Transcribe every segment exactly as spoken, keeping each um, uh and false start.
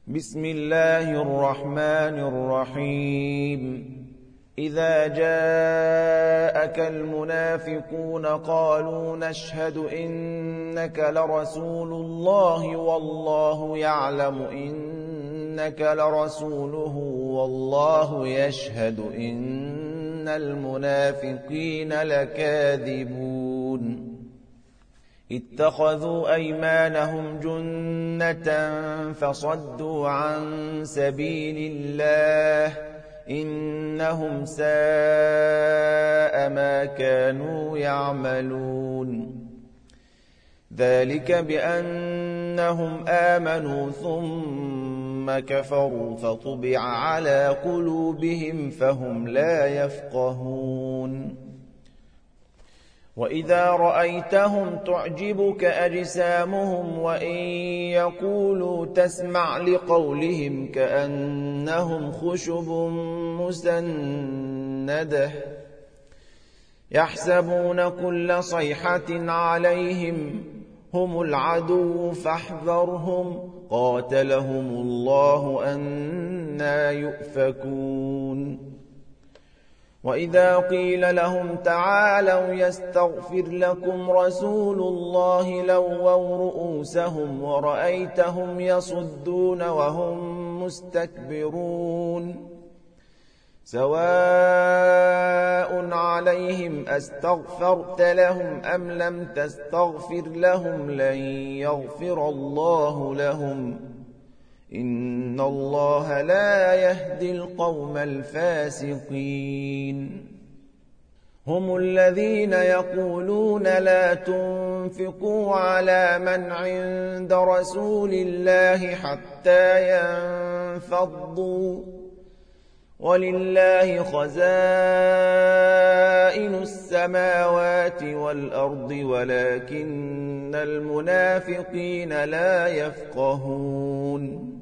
بسم الله الرحمن الرحيم إذا جاءك المنافقون قالوا نشهد إنك لرسول الله والله يعلم إنك لرسوله والله يشهد إن المنافقين لكاذبون اتخذوا أيمانهم جنة فصدوا عن سبيل الله إنهم ساء ما كانوا يعملون ذلك بأنهم آمنوا ثم كفروا فطبع على قلوبهم فهم لا يفقهون وإذا رأيتهم تعجبك أجسامهم وإن يقولوا تسمع لقولهم كأنهم خشب مسندة يحسبون كل صيحة عليهم هم العدو فاحذرهم قاتلهم الله أنى يؤفكون وإذا قيل لهم تعالوا يستغفر لكم رسول الله لووا رؤوسهم ورأيتهم يصدون وهم مستكبرون سواء عليهم أستغفرت لهم أم لم تستغفر لهم لن يغفر الله لهم إن الله لا يهدي القوم الفاسقين هم الذين يقولون لا تنفقوا على من عند رسول الله حتى ينفضوا ولله خزائن السماوات والأرض ولكن المنافقين لا يفقهون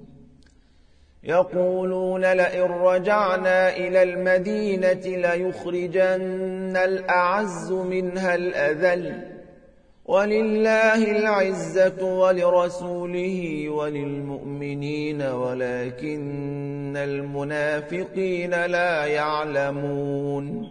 يقولون لئن رجعنا إلى المدينة ليخرجن الأعز منها الأذل ولله العزة ولرسوله وللمؤمنين ولكن المنافقين لا يعلمون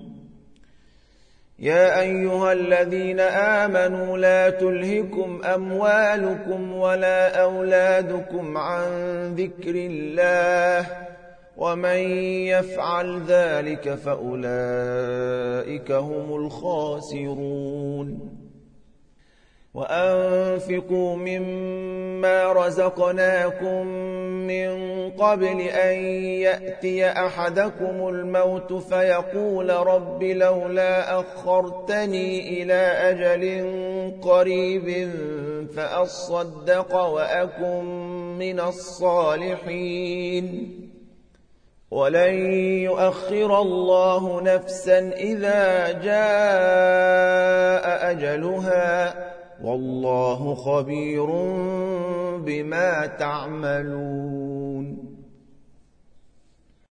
يا أيها الذين آمنوا لا تلهكم أموالكم ولا أولادكم عن ذكر الله ومن يفعل ذلك فأولئك هم الخاسرون وأنفقوا مما رزقناكم من قبل أن يأتي أحدكم الموت فيقول رب لولا أخرتني إلى أجل قريب فأصدق وأكن من الصالحين ولن يؤخر الله نفسا إذا جاء أجلها والله خبير بما تعملون